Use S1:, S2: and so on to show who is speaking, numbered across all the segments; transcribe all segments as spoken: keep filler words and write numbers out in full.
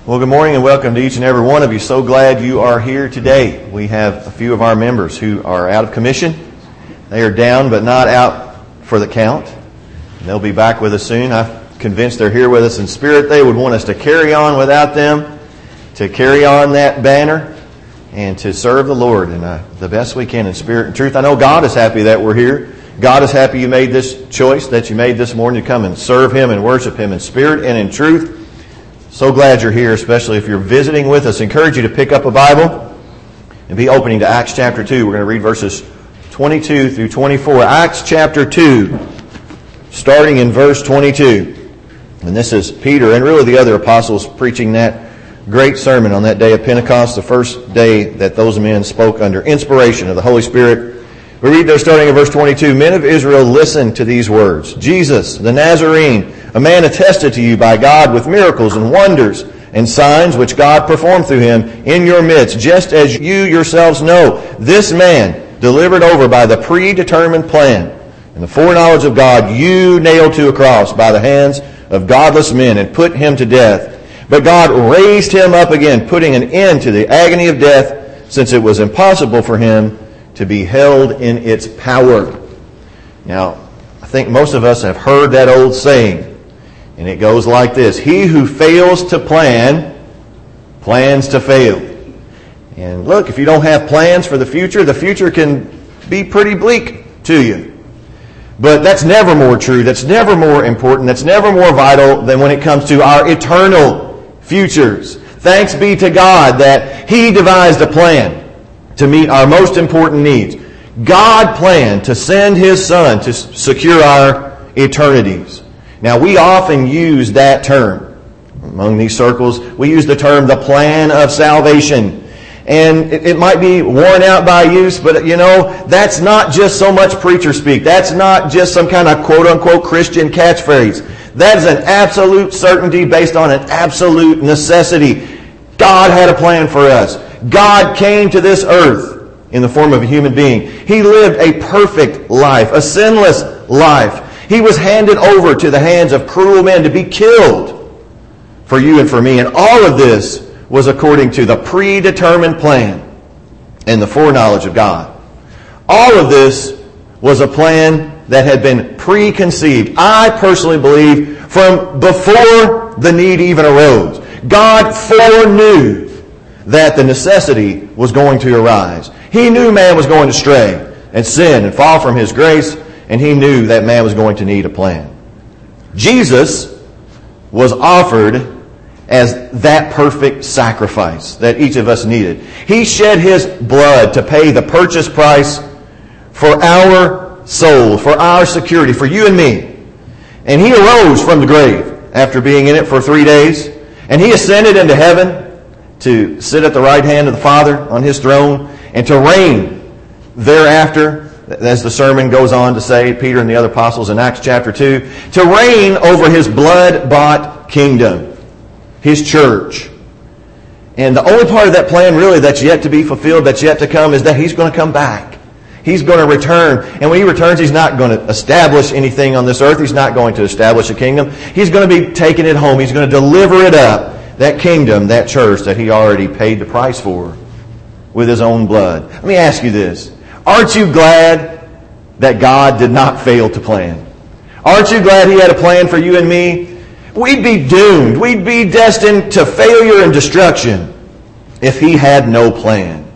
S1: Well, good morning and welcome to each and every one of you. So glad you are here today. We have a few of our members who are out of commission. They are down but not out for the count. They'll be back with us soon. I'm convinced they're here with us in spirit. They would want us to carry on without them, to carry on that banner, and to serve the Lord in uh, the best we can in spirit and truth. I know God is happy that we're here. God is happy you made this choice, that you made this morning to come and serve Him and worship Him in spirit and in truth. So glad you're here, especially if you're visiting with us. I encourage you to pick up a Bible and be opening to Acts chapter two. We're going to read verses twenty-two through twenty-four. Acts chapter two, starting in verse twenty-two. And this is Peter and really the other apostles preaching that great sermon on that day of Pentecost, the first day that those men spoke under inspiration of the Holy Spirit. We read there starting in verse twenty-two, Men of Israel, listen to these words. Jesus, the Nazarene, a man attested to you by God with miracles and wonders and signs which God performed through him in your midst, just as you yourselves know. This man, delivered over by the predetermined plan and the foreknowledge of God, you nailed to a cross by the hands of godless men and put him to death. But God raised him up again, putting an end to the agony of death, since it was impossible for him to be held in its power. Now, I think most of us have heard that old saying, and it goes like this: he who fails to plan, plans to fail. And look, if you don't have plans for the future, the future can be pretty bleak to you. But that's never more true, that's never more important, that's never more vital than when it comes to our eternal futures. Thanks be to God that He devised a plan to meet our most important needs. God planned to send His Son to secure our eternities. Now, we often use that term. Among these circles, we use the term the plan of salvation. And it, it might be worn out by use, but you know, that's not just so much preacher speak. That's not just some kind of quote-unquote Christian catchphrase. That is an absolute certainty based on an absolute necessity. God had a plan for us. God came to this earth in the form of a human being. He lived a perfect life, a sinless life. He was handed over to the hands of cruel men to be killed for you and for me. And all of this was according to the predetermined plan and the foreknowledge of God. All of this was a plan that had been preconceived, I personally believe, from before the need even arose. God foreknew that the necessity was going to arise. He knew man was going to stray and sin and fall from His grace, and He knew that man was going to need a plan. Jesus was offered as that perfect sacrifice that each of us needed. He shed His blood to pay the purchase price for our soul, for our security, for you and me. And He arose from the grave after being in it for three days. And He ascended into heaven to sit at the right hand of the Father on His throne and to reign thereafter, as the sermon goes on to say, Peter and the other apostles in Acts chapter two, to reign over His blood-bought kingdom, His church. And the only part of that plan really that's yet to be fulfilled, that's yet to come, is that He's going to come back. He's going to return. And when He returns, He's not going to establish anything on this earth. He's not going to establish a kingdom. He's going to be taking it home. He's going to deliver it up, that kingdom, that church that He already paid the price for with His own blood. Let me ask you this. Aren't you glad that God did not fail to plan? Aren't you glad He had a plan for you and me? We'd be doomed. We'd be destined to failure and destruction if He had no plan.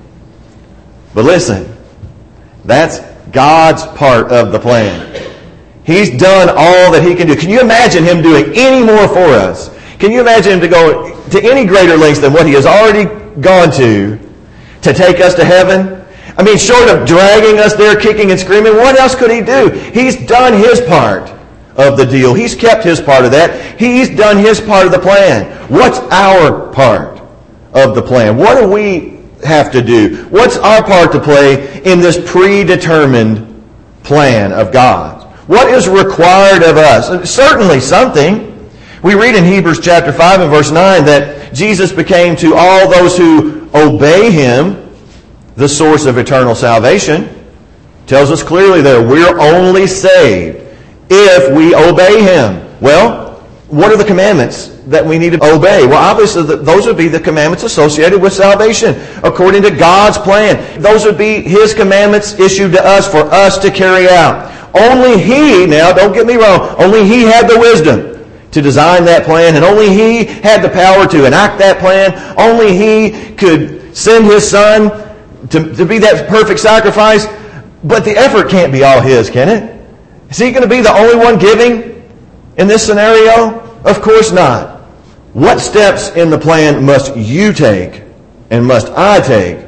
S1: But listen, that's God's part of the plan. He's done all that He can do. Can you imagine Him doing any more for us? Can you imagine Him to go to any greater lengths than what He has already gone to to take us to heaven? I mean, short of dragging us there, kicking and screaming, what else could He do? He's done His part of the deal. He's kept His part of that. He's done His part of the plan. What's our part of the plan? What do we have to do? What's our part to play in this predetermined plan of God? What is required of us? Certainly something. We read in Hebrews chapter five and verse nine that Jesus became to all those who obey Him the source of eternal salvation. Tells us clearly there, we're only saved if we obey Him. Well, what are the commandments that we need to obey? Well, obviously, those would be the commandments associated with salvation, according to God's plan. Those would be His commandments issued to us for us to carry out. Only He, now don't get me wrong, only He had the wisdom to design that plan, and only He had the power to enact that plan. Only He could send His Son to, to be that perfect sacrifice. But the effort can't be all His, can it? Is He going to be the only one giving in this scenario? Of course not. What steps in the plan must you take and must I take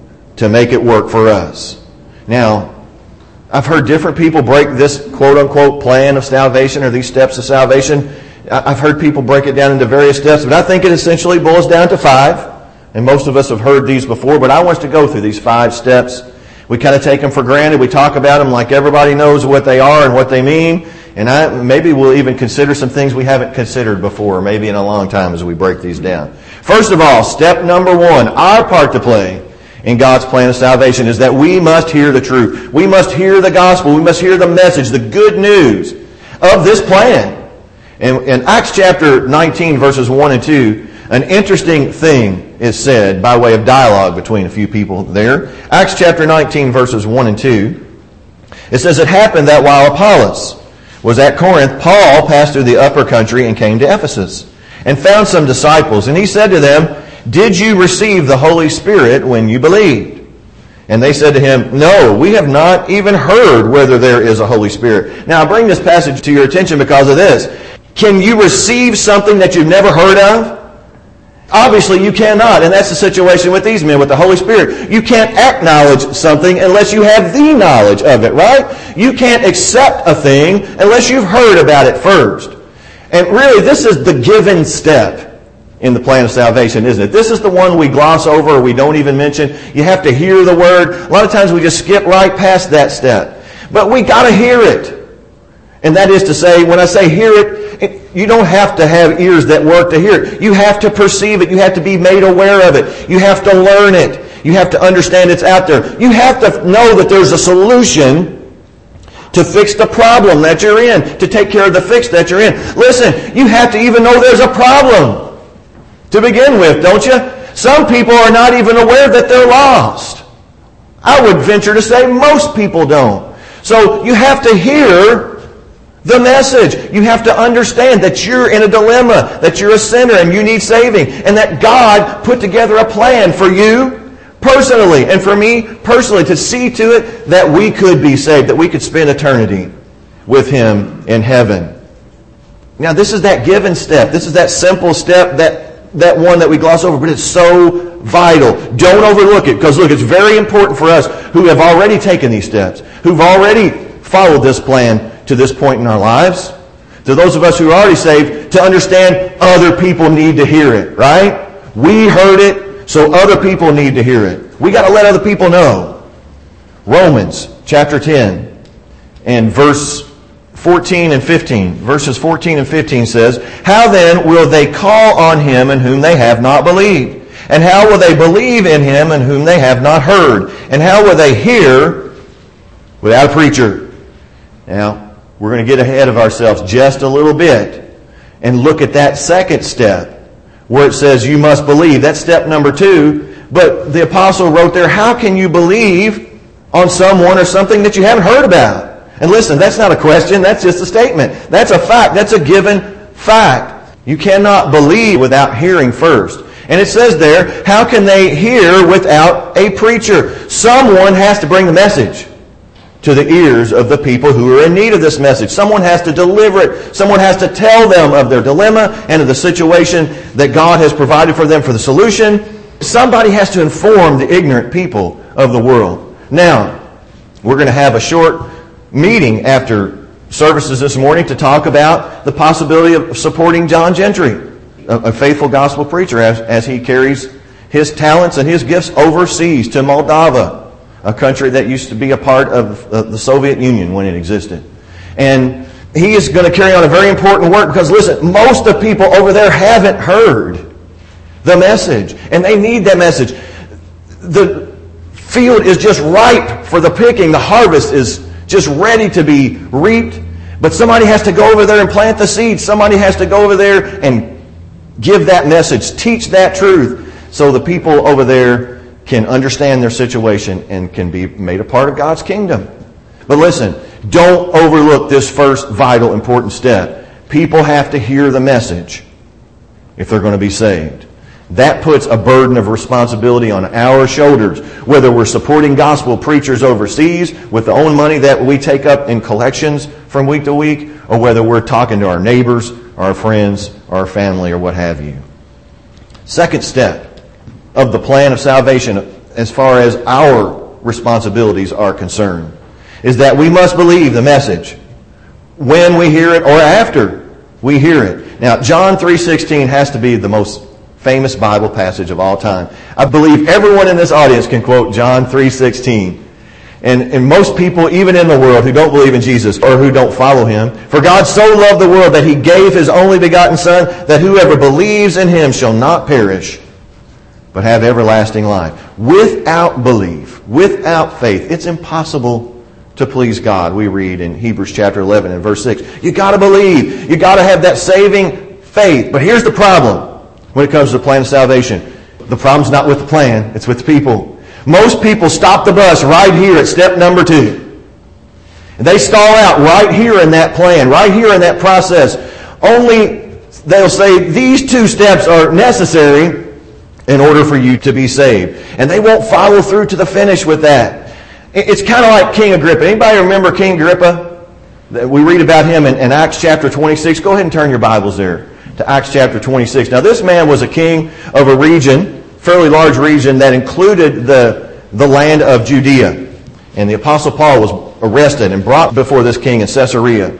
S1: to make it work for us? Now, I've heard different people break this quote-unquote plan of salvation or these steps of salvation. I've heard people break it down into various steps, but I think it essentially boils down to five. And most of us have heard these before, but I want us to go through these five steps. We kind of take them for granted. We talk about them like everybody knows what they are and what they mean. And I, maybe we'll even consider some things we haven't considered before, maybe in a long time as we break these down. First of all, step number one, our part to play in God's plan of salvation is that we must hear the truth. We must hear the gospel. We must hear the message, the good news of this plan. In, in Acts chapter nineteen, verses one and two, an interesting thing is said by way of dialogue between a few people there. Acts chapter nineteen, verses one and two. It says, "It happened that while Apollos was at Corinth, Paul passed through the upper country and came to Ephesus, and found some disciples. And he said to them, 'Did you receive the Holy Spirit when you believed?' And they said to him, 'No, we have not even heard whether there is a Holy Spirit.'" Now I bring this passage to your attention because of this. Can you receive something that you've never heard of? Obviously you cannot, and that's the situation with these men, with the Holy Spirit. You can't acknowledge something unless you have the knowledge of it, right? You can't accept a thing unless you've heard about it first. And really, this is the given step in the plan of salvation, isn't it? This is the one we gloss over or we don't even mention. You have to hear the Word. A lot of times we just skip right past that step. But we got to hear it. And that is to say, when I say hear it, it, you don't have to have ears that work to hear it. You have to perceive it. You have to be made aware of it. You have to learn it. You have to understand it's out there. You have to know that there's a solution to fix the problem that you're in, to take care of the fix that you're in. Listen, you have to even know there's a problem to begin with, don't you? Some people are not even aware that they're lost. I would venture to say most people don't. So you have to hear the message. You have to understand that you're in a dilemma, that you're a sinner and you need saving, and that God put together a plan for you personally and for me personally to see to it that we could be saved, that we could spend eternity with Him in heaven. Now this is that given step. This is that simple step, that, that one that we gloss over, but it's so vital. Don't overlook it, because look, it's very important for us who have already taken these steps, who've already followed this plan to this point in our lives, to those of us who are already saved, to understand other people need to hear it, right? We heard it, so other people need to hear it. We got to let other people know. Romans chapter ten and verse fourteen and fifteen. Verses fourteen and fifteen says, "How then will they call on Him in whom they have not believed? And how will they believe in Him in whom they have not heard? And how will they hear without a preacher?" Now, we're going to get ahead of ourselves just a little bit and look at that second step where it says you must believe. That's step number two. But the apostle wrote there, how can you believe on someone or something that you haven't heard about? And listen, that's not a question. That's just a statement. That's a fact. That's a given fact. You cannot believe without hearing first. And it says there, how can they hear without a preacher? Someone has to bring the message to the ears of the people who are in need of this message. Someone has to deliver it. Someone has to tell them of their dilemma and of the situation that God has provided for them for the solution. Somebody has to inform the ignorant people of the world. Now, we're going to have a short meeting after services this morning to talk about the possibility of supporting John Gentry, a, a faithful gospel preacher, as, as he carries his talents and his gifts overseas to Moldova, a country that used to be a part of the Soviet Union when it existed. And he is going to carry on a very important work because, listen, most of the people over there haven't heard the message, and they need that message. The field is just ripe for the picking. The harvest is just ready to be reaped, But somebody has to go over there and plant the seed. Somebody has to go over there and give that message, teach that truth, so the people over there can understand their situation and can be made a part of God's kingdom. But listen, don't overlook this first vital, important step. People have to hear the message if they're going to be saved. That puts a burden of responsibility on our shoulders, whether we're supporting gospel preachers overseas with the own money that we take up in collections from week to week, or whether we're talking to our neighbors, our friends, our family, or what have you. Second step of the plan of salvation, as far as our responsibilities are concerned, is that we must believe the message when we hear it or after we hear it. Now, John three sixteen has to be the most famous Bible passage of all time. I believe everyone in this audience can quote John three sixteen. And, and most people, even in the world, who don't believe in Jesus or who don't follow Him, for God so loved the world that He gave His only begotten Son, that whoever believes in Him shall not perish, but have everlasting life. Without belief, without faith, it's impossible to please God. We read in Hebrews chapter eleven and verse six. You got to believe. You got to have that saving faith. But here's the problem when it comes to the plan of salvation. The problem's not with the plan, it's with the people. Most people stop the bus right here at step number two. And they stall out right here in that plan, right here in that process. Only they'll say these two steps are necessary in order for you to be saved. And they won't follow through to the finish with that. It's kind of like King Agrippa. Anybody remember King Agrippa? We read about him in, in Acts chapter twenty-six. Go ahead and turn your Bibles there to Acts chapter twenty-six. Now, this man was a king of a region, fairly large region, that included the, the land of Judea. And the Apostle Paul was arrested and brought before this king in Caesarea.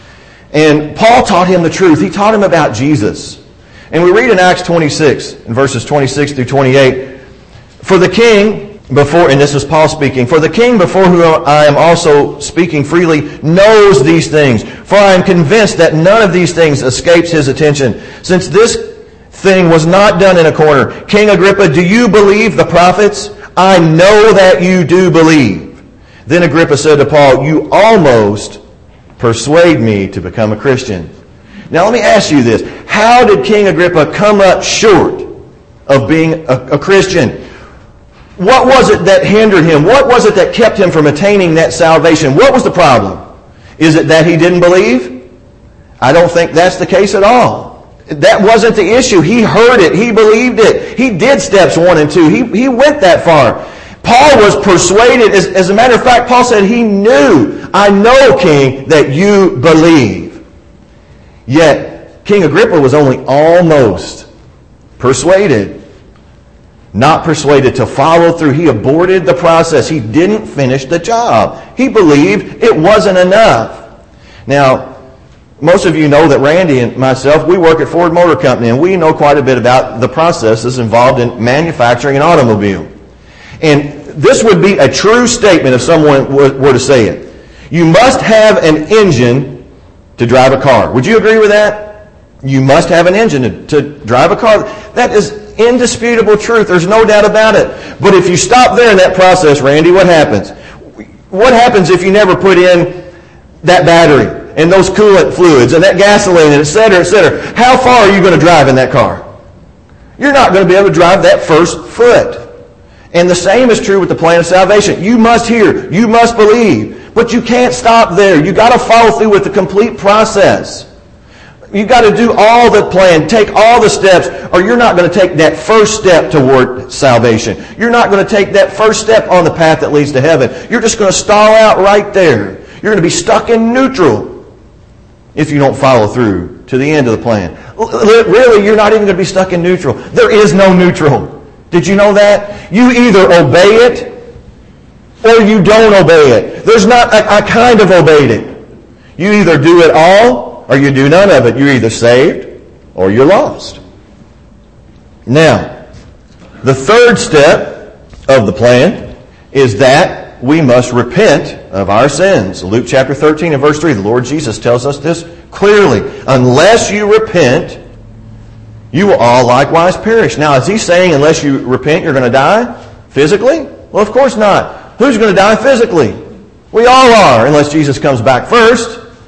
S1: And Paul taught him the truth. He taught him about Jesus. And we read in Acts twenty-six, in verses twenty-six through twenty-eight, for the king before, and this is Paul speaking, for the king before whom I am also speaking freely knows these things. For I am convinced that none of these things escapes his attention, since this thing was not done in a corner. King Agrippa, do you believe the prophets? I know that you do believe. Then Agrippa said to Paul, you almost persuade me to become a Christian. Now let me ask you this. How did King Agrippa come up short of being a, a Christian? What was it that hindered him? What was it that kept him from attaining that salvation? What was the problem? Is it that he didn't believe? I don't think that's the case at all. That wasn't the issue. He heard it. He believed it. He did steps one and two. He, he went that far. Paul was persuaded. As, as a matter of fact, Paul said he knew, I know, King, that you believe. Yet, King Agrippa was only almost persuaded. Not persuaded to follow through. He aborted the process. He didn't finish the job. He believed it wasn't enough. Now, most of you know that Randy and myself, we work at Ford Motor Company, and we know quite a bit about the processes involved in manufacturing an automobile. And this would be a true statement if someone were to say it. You must have an engine to drive a car. Would you agree with that? You must have an engine to, to drive a car. That is indisputable truth. There's no doubt about it. But if you stop there in that process, Randy, what happens? What happens if you never put in that battery and those coolant fluids and that gasoline and et cetera, et cetera? How far are you going to drive in that car? You're not going to be able to drive that first foot. And the same is true with the plan of salvation. You must hear. You must believe. But you can't stop there. You've got to follow through with the complete process. You've got to do all the plan, take all the steps, or you're not going to take that first step toward salvation. You're not going to take that first step on the path that leads to heaven. You're just going to stall out right there. You're going to be stuck in neutral if you don't follow through to the end of the plan. Really, you're not even going to be stuck in neutral. There is no neutral. Did you know that? You either obey it or you don't obey it. There's not a, a kind of obeyed it. You either do it all or you do none of it. You're either saved or you're lost. Now, the third step of the plan is that we must repent of our sins. Luke chapter thirteen and verse three, the Lord Jesus tells us this clearly. Unless you repent, you will all likewise perish. Now, is he saying unless you repent, you're going to die physically? Well, of course not. Who's going to die physically? We all are, unless Jesus comes back first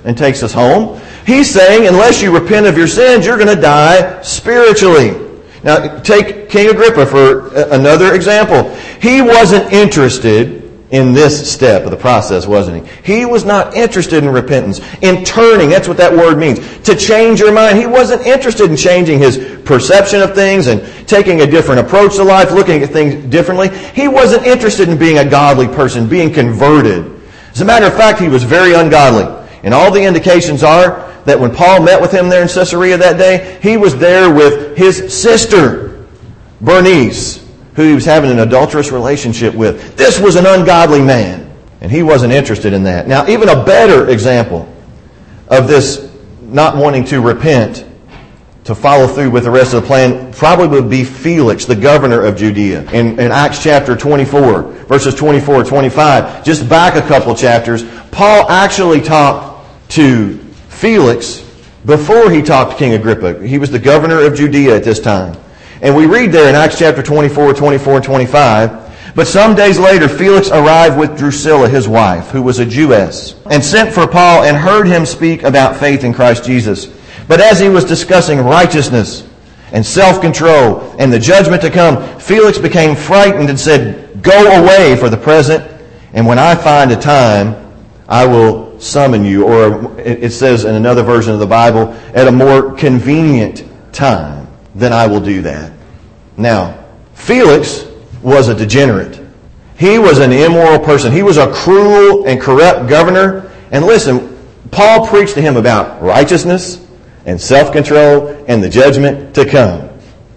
S1: and takes us home. He's saying, unless you repent of your sins, you're going to die spiritually. Now, take King Agrippa for another example. He wasn't interested in this step of the process, wasn't he? He was not interested in repentance, in turning. That's what that word means. To change your mind. He wasn't interested in changing his perception of things and taking a different approach to life, looking at things differently. He wasn't interested in being a godly person, being converted. As a matter of fact, he was very ungodly. And all the indications are that when Paul met with him there in Caesarea that day, he was there with his sister, Bernice, who he was having an adulterous relationship with. This was an ungodly man, and he wasn't interested in that. Now, even a better example of this not wanting to repent, to follow through with the rest of the plan, probably would be Felix, the governor of Judea. In, in Acts chapter twenty-four, verses twenty-four to twenty-five, just back a couple chapters, Paul actually talked to Felix before he talked to King Agrippa. He was the governor of Judea at this time. And we read there in Acts chapter twenty-four, twenty-four, and twenty-five, but some days later Felix arrived with Drusilla, his wife, who was a Jewess, and sent for Paul and heard him speak about faith in Christ Jesus. But as he was discussing righteousness and self-control and the judgment to come, Felix became frightened and said, "Go away for the present, and when I find a time, I will summon you." Or it says in another version of the Bible, at a more convenient time, then I will do that. Now, Felix was a degenerate. He was an immoral person. He was a cruel and corrupt governor. And listen, Paul preached to him about righteousness and self-control and the judgment to come.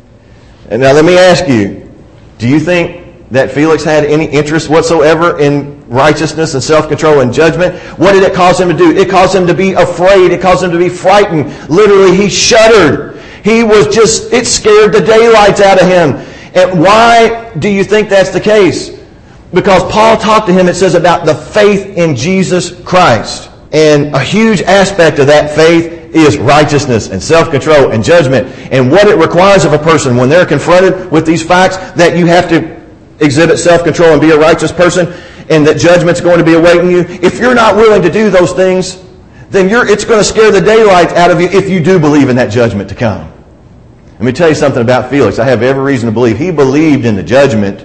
S1: And now let me ask you, do you think that Felix had any interest whatsoever in righteousness and self-control and judgment? What did it cause him to do? It caused him to be afraid. It caused him to be frightened. Literally, he shuddered. He was just, it scared the daylights out of him. And why do you think that's the case? Because Paul talked to him, it says, about the faith in Jesus Christ. And a huge aspect of that faith is righteousness and self-control and judgment. And what it requires of a person when they're confronted with these facts, that you have to exhibit self-control and be a righteous person, and that judgment's going to be awaiting you. If you're not willing to do those things, then you're, it's going to scare the daylights out of you if you do believe in that judgment to come. Let me tell you something about Felix. I have every reason to believe he believed in the judgment.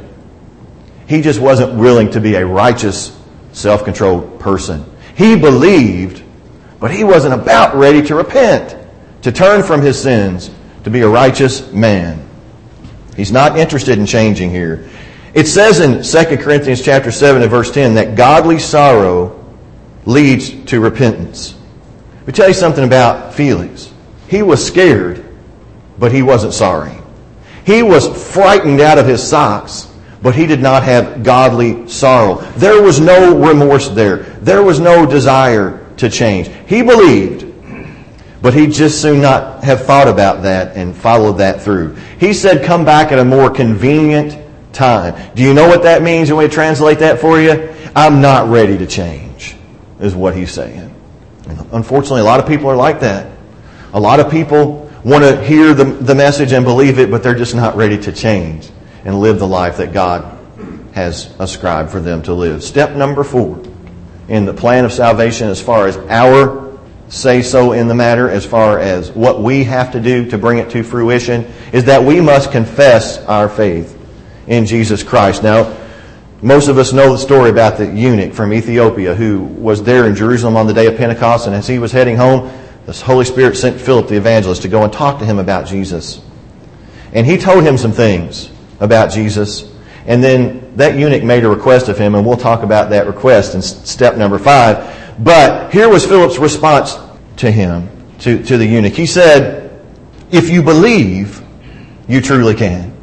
S1: He just wasn't willing to be a righteous, self-controlled person. He believed, but he wasn't about ready to repent, to turn from his sins, to be a righteous man. He's not interested in changing here. It says in Second Corinthians chapter seven and verse ten that godly sorrow leads to repentance. Let me tell you something about Felix. He was scared, but he wasn't sorry. He was frightened out of his socks, but he did not have godly sorrow. There was no remorse there. There was no desire to change. He believed, but he'd just soon not have thought about that and followed that through. He said, come back at a more convenient time. Do you know what that means? You want me to translate that for you? I'm not ready to change, is what he's saying. And unfortunately, a lot of people are like that. A lot of people want to hear the, the message and believe it, but they're just not ready to change and live the life that God has ascribed for them to live. Step number four in the plan of salvation, as far as our say-so in the matter, as far as what we have to do to bring it to fruition, is that we must confess our faith in Jesus Christ. Now, most of us know the story about the eunuch from Ethiopia who was there in Jerusalem on the day of Pentecost, and as he was heading home, the Holy Spirit sent Philip the evangelist to go and talk to him about Jesus. And he told him some things about Jesus. And then that eunuch made a request of him, and we'll talk about that request in step number five. But here was Philip's response to him, to, to the eunuch. He said, if you believe, you truly can.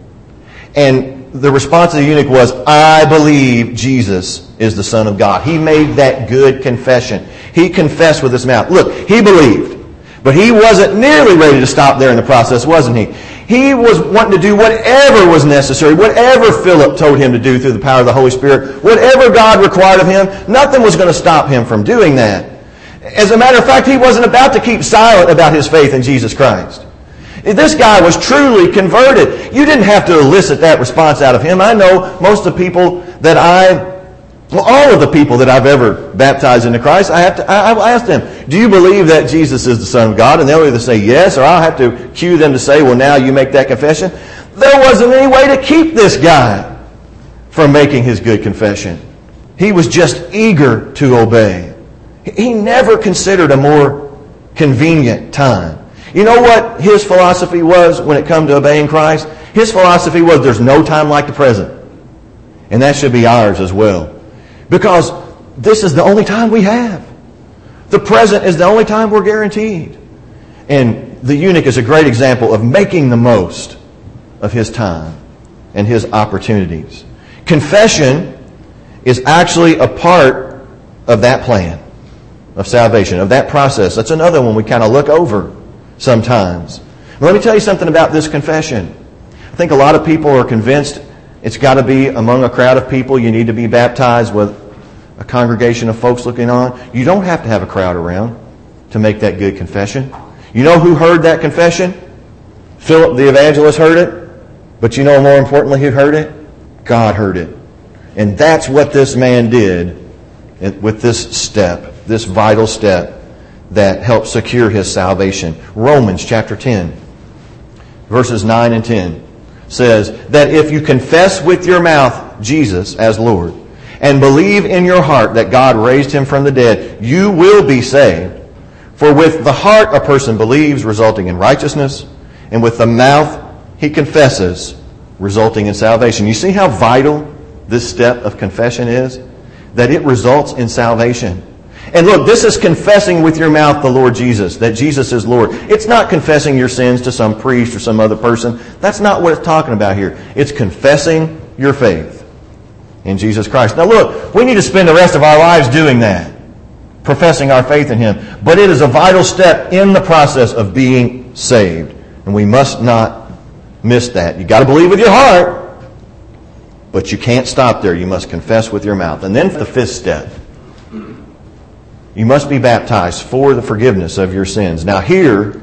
S1: And the response of the eunuch was, I believe Jesus is the Son of God. He made that good confession. He confessed with his mouth. Look, he believed, but he wasn't nearly ready to stop there in the process, wasn't he? He was wanting to do whatever was necessary, whatever Philip told him to do through the power of the Holy Spirit, whatever God required of him, nothing was going to stop him from doing that. As a matter of fact, he wasn't about to keep silent about his faith in Jesus Christ. This guy was truly converted. You didn't have to elicit that response out of him. I know most of the people that I Well, all of the people that I've ever baptized into Christ, I have to, I, I ask them, do you believe that Jesus is the Son of God? And they'll either say yes, or I'll have to cue them to say, well, now you make that confession. There wasn't any way to keep this guy from making his good confession. He was just eager to obey. He never considered a more convenient time. You know what his philosophy was when it come to obeying Christ? His philosophy was there's no time like the present. And that should be ours as well. Because this is the only time we have. The present is the only time we're guaranteed. And the eunuch is a great example of making the most of his time and his opportunities. Confession is actually a part of that plan of salvation, of that process. That's another one we kind of look over sometimes. But let me tell you something about this confession. I think a lot of people are convinced it's got to be among a crowd of people. You need to be baptized with a congregation of folks looking on. You don't have to have a crowd around to make that good confession. You know who heard that confession? Philip the evangelist heard it. But you know more importantly who heard it? God heard it. And that's what this man did with this step, this vital step that helped secure his salvation. Romans chapter ten, verses nine and ten says that if you confess with your mouth Jesus as Lord and believe in your heart that God raised him from the dead, you will be saved. For with the heart a person believes, resulting in righteousness, and with the mouth he confesses, resulting in salvation. You see how vital this step of confession is? That it results in salvation. And look, this is confessing with your mouth the Lord Jesus, that Jesus is Lord. It's not confessing your sins to some priest or some other person. That's not what it's talking about here. It's confessing your faith in Jesus Christ. Now look, we need to spend the rest of our lives doing that, professing our faith in Him. But it is a vital step in the process of being saved. And we must not miss that. You've got to believe with your heart, but you can't stop there. You must confess with your mouth. And then the fifth step. You must be baptized for the forgiveness of your sins. Now here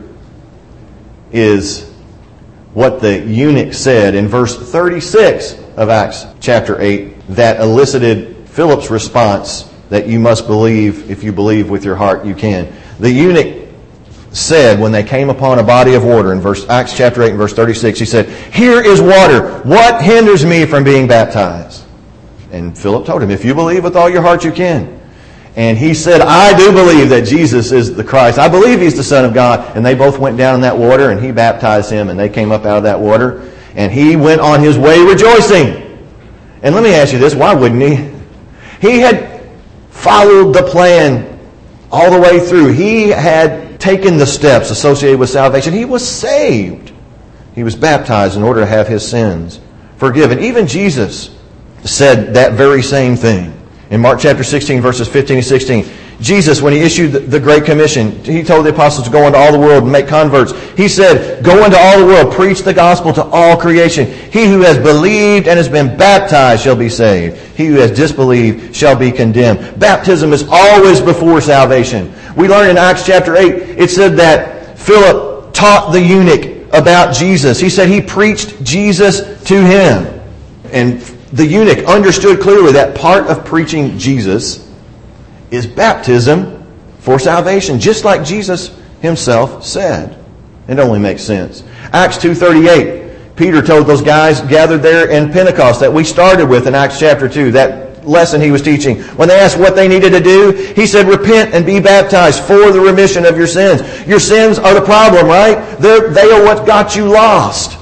S1: is what the eunuch said in verse thirty-six of Acts chapter eight that elicited Philip's response that you must believe. If you believe with your heart, you can. The eunuch said when they came upon a body of water in verse Acts chapter eight and verse thirty-six, he said, "Here is water. What hinders me from being baptized?" And Philip told him, "If you believe with all your heart, you can." And he said, "I do believe that Jesus is the Christ. I believe He's the Son of God." And they both went down in that water, and he baptized him, and they came up out of that water. And he went on his way rejoicing. And let me ask you this, why wouldn't he? He had followed the plan all the way through. He had taken the steps associated with salvation. He was saved. He was baptized in order to have his sins forgiven. Even Jesus said that very same thing. In Mark chapter sixteen, verses fifteen and sixteen, Jesus, when He issued the Great Commission, He told the apostles to go into all the world and make converts. He said, "Go into all the world, preach the gospel to all creation. He who has believed and has been baptized shall be saved. He who has disbelieved shall be condemned." Baptism is always before salvation. We learn in Acts chapter eight, it said that Philip taught the eunuch about Jesus. He said he preached Jesus to him. And the eunuch understood clearly that part of preaching Jesus is baptism for salvation, just like Jesus Himself said. It only makes sense. Acts two thirty-eight, Peter told those guys gathered there in Pentecost that we started with in Acts chapter two, that lesson he was teaching. When they asked what they needed to do, he said, "Repent and be baptized for the remission of your sins." Your sins are the problem, right? They're, they are what got you lost.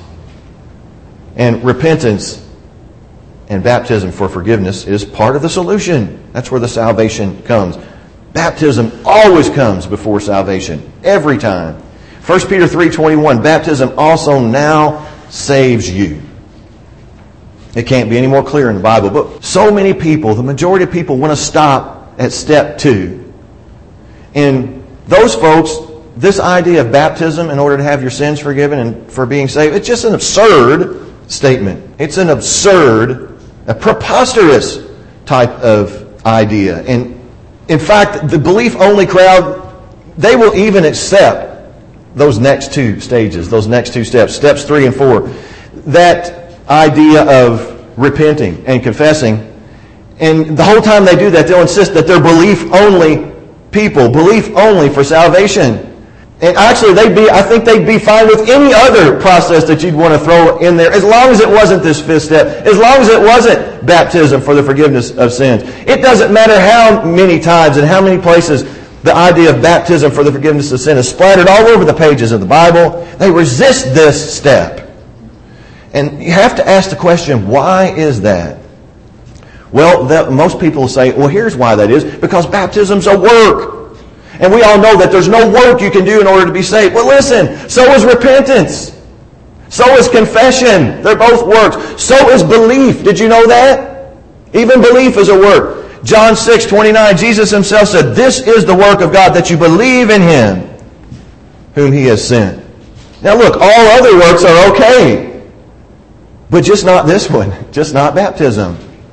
S1: And repentance and baptism for forgiveness is part of the solution. That's where the salvation comes. Baptism always comes before salvation. Every time. First Peter three twenty-one, baptism also now saves you. It can't be any more clear in the Bible. But so many people, the majority of people, want to stop at step two. And those folks, this idea of baptism in order to have your sins forgiven and for being saved, it's just an absurd statement. It's an absurd A preposterous type of idea. And in fact, the belief-only crowd, they will even accept those next two stages, those next two steps, steps three and four. That idea of repenting and confessing And the whole time they do that, they'll insist that they're belief-only people, belief only for salvation. And actually, they'd be, I think they'd be fine with any other process that you'd want to throw in there, as long as it wasn't this fifth step, as long as it wasn't baptism for the forgiveness of sins. It doesn't matter how many times and how many places the idea of baptism for the forgiveness of sin is splattered all over the pages of the Bible. They resist this step. And you have to ask the question, why is that? Well, that, most people say, well, here's why that is. Because baptism's a work. And we all know that there's no work you can do in order to be saved. Well, listen, so is repentance. So is confession. They're both works. So is belief. Did you know that? Even belief is a work. John six twenty-nine, Jesus himself said, this is the work of God, that you believe in him whom he has sent. Now look, all other works are okay. But just not this one. Just not baptism.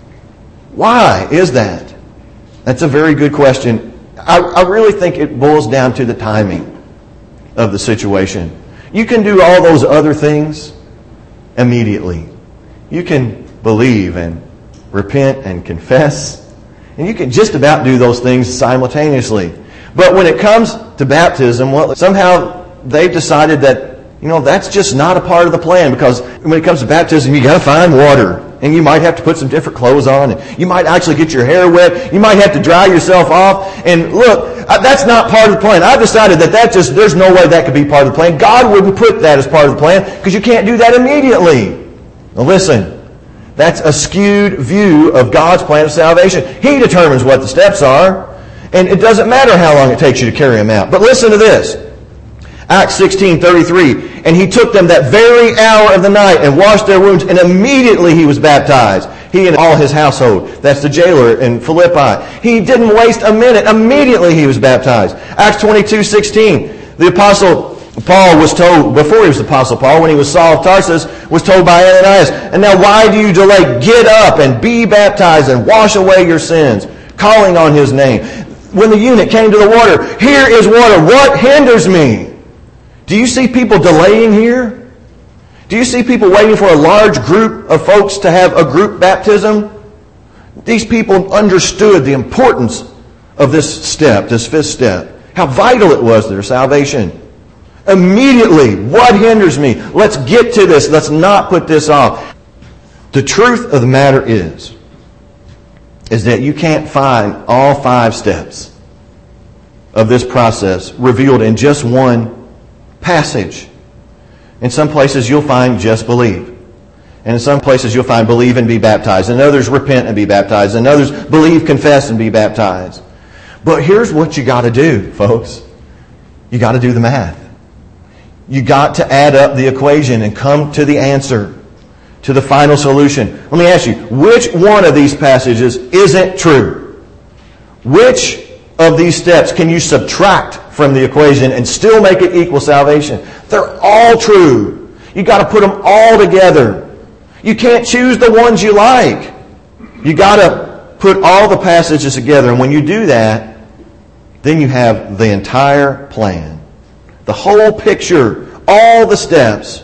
S1: Why is that? That's a very good question. I, I really think it boils down to the timing of the situation. You can do all those other things immediately. You can believe and repent and confess, and you can just about do those things simultaneously. But when it comes to baptism, well, somehow they've decided that, you know, that's just not a part of the plan, because when it comes to baptism, you got to find water. And you might have to put some different clothes on. And you might actually get your hair wet. You might have to dry yourself off. And look, that's not part of the plan. I've decided that that just, there's no way that could be part of the plan. God wouldn't put that as part of the plan, because you can't do that immediately. Now listen, that's a skewed view of God's plan of salvation. He determines what the steps are. And it doesn't matter how long it takes you to carry them out. But listen to this. Acts sixteen thirty-three, and he took them that very hour of the night and washed their wounds, and immediately he was baptized, he and all his household. That's the jailer in Philippi. He didn't waste a minute. Immediately he was baptized. Acts twenty-two sixteen, the apostle Paul was told, before he was the apostle Paul, when he was Saul of Tarsus, was told by Ananias, and now why do you delay? Get up and be baptized and wash away your sins, calling on his name. When the eunuch came to the water, here is water. What hinders me? Do you see people delaying here? Do you see people waiting for a large group of folks to have a group baptism? These people understood the importance of this step, this fifth step, how vital it was to their salvation. Immediately, what hinders me? Let's get to this. Let's not put this off. The truth of the matter is, is that you can't find all five steps of this process revealed in just one passage. In some places you'll find just believe. And in some places you'll find believe and be baptized. In others repent and be baptized. In others believe, confess, and be baptized. But here's what you got to do, folks. You got to do the math. You got to add up the equation and come to the answer, to the final solution. Let me ask you, which one of these passages isn't true? Which of these steps can you subtract from the equation and still make it equal salvation? They're all true. You got to put them all together. You can't choose the ones you like. You got to put all the passages together, and when you do that, then you have the entire plan, the whole picture, all the steps.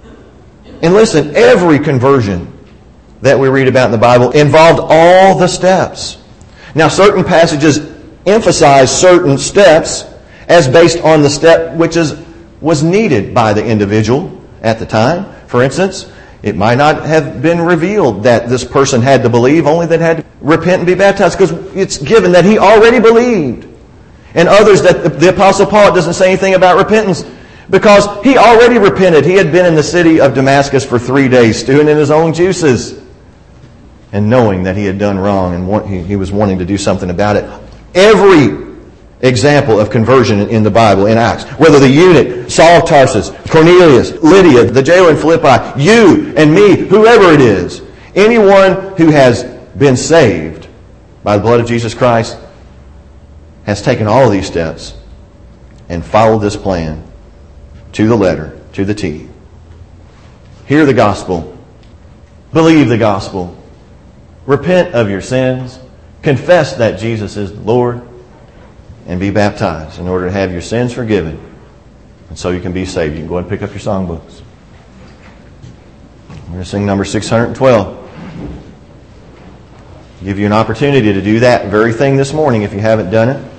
S1: And listen, every conversion that we read about in the Bible involved all the steps. Now, certain passages emphasize certain steps as based on the step which is was needed by the individual at the time. For instance, it might not have been revealed that this person had to believe, only that had to repent and be baptized, because it's given that he already believed. And others that the, the Apostle Paul doesn't say anything about repentance, because he already repented. He had been in the city of Damascus for three days, stewing in his own juices, and knowing that he had done wrong, and want, he, he was wanting to do something about it. Every example of conversion in the Bible, in Acts, whether the eunuch, Saul of Tarsus, Cornelius, Lydia, the jailer in Philippi, you and me, whoever it is, anyone who has been saved by the blood of Jesus Christ has taken all of these steps and followed this plan to the letter, to the T. Hear the gospel. Believe the gospel. Repent of your sins. Confess that Jesus is the Lord. And be baptized in order to have your sins forgiven. And so you can be saved. You can go ahead and pick up your songbooks. We're going to sing number six hundred twelve. give you an opportunity to do that very thing this morning if you haven't done it.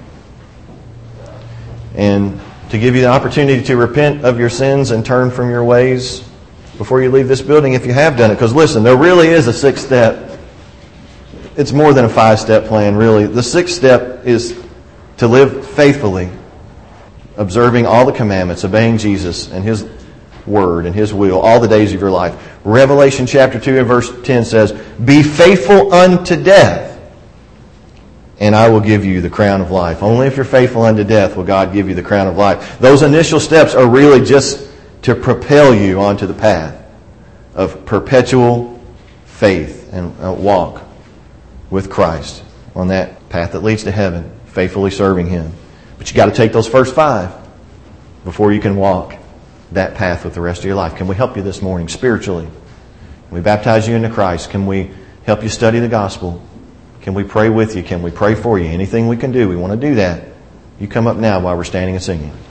S1: And to give you the opportunity to repent of your sins and turn from your ways before you leave this building if you have done it. Because listen, there really is a sixth step. It's more than a five-step plan, really. The sixth step is to live faithfully, observing all the commandments, obeying Jesus and His Word and His will all the days of your life. Revelation chapter two and verse ten says, "Be faithful unto death, and I will give you the crown of life." Only if you're faithful unto death will God give you the crown of life. Those initial steps are really just to propel you onto the path of perpetual faith and walk with Christ on that path that leads to heaven, faithfully serving Him. But you got to take those first five before you can walk that path with the rest of your life. Can we help you this morning spiritually? Can we baptize you into Christ? Can we help you study the gospel? Can we pray with you? Can we pray for you? Anything we can do, we want to do that. You come up now while we're standing and singing.